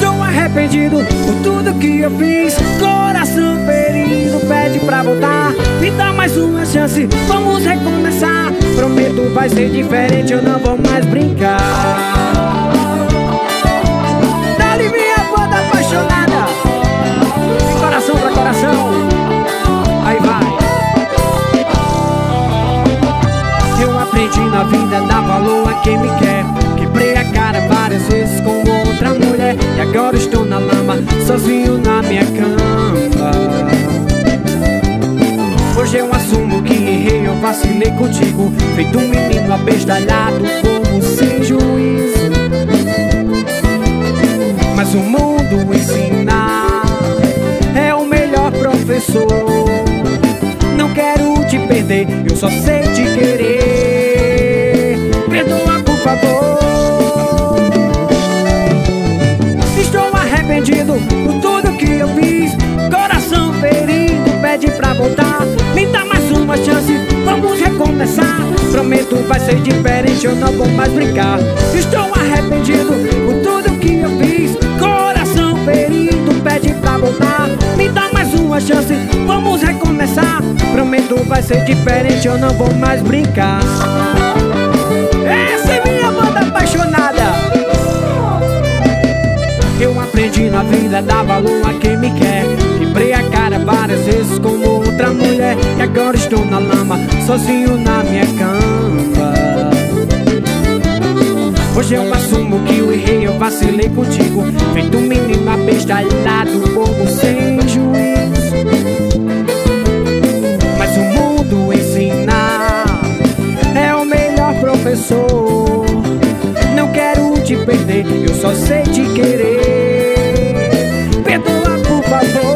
Estou arrependido por tudo que eu fiz. Coração ferido, pede pra voltar. Me dá mais uma chance, vamos recomeçar. Prometo vai ser diferente, eu não vou mais brincar. Dá-lhe minha banda apaixonada, de coração pra coração. Aí vai. Eu aprendi na vida, dar valor a quem me quer. Quebrei a cara várias vezes com outra mulher, e agora estou na lama, sozinho na minha cama. Hoje eu assumo que errei, eu vacilei contigo, feito um menino abestalhado, como sem juízo. Mas o mundo ensinar é o melhor professor. Não quero te perder, eu só sei te querer. Perdoa, por favor. Estou arrependido por tudo que eu fiz. Coração ferido, pede pra voltar. Me dá mais uma chance, vamos recomeçar. Prometo vai ser diferente, eu não vou mais brincar. Estou arrependido por tudo que eu fiz. Coração ferido, pede pra voltar. Me dá mais uma chance, vamos recomeçar. Prometo vai ser diferente, eu não vou mais brincar. Essa é minha banda apaixonada. Eu aprendi na vida, dar valor a quem me quer. Quebrei a cara várias vezes com outra mulher, e agora estou na lama, sozinho na minha cama. Hoje eu assumo que eu errei, eu vacilei contigo, feito um menino abestalhado, bobo sem juízo. Mas o mundo ensinar é o melhor professor. Não quero te perder, eu só sei te querer. Perdoa, por favor.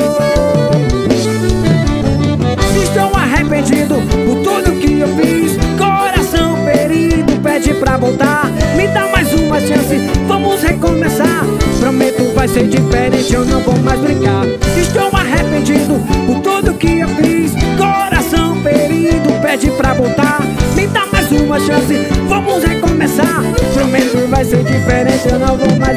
Estou arrependido por tudo que eu fiz. Coração ferido, pede pra voltar. Me dá mais uma chance, vamos recomeçar. Prometo vai ser diferente, eu não vou mais brincar. Estou arrependido por tudo que eu fiz. Coração ferido, pede pra voltar. Me dá mais uma chance, vamos recomeçar. Prometo vai ser diferente, eu não vou mais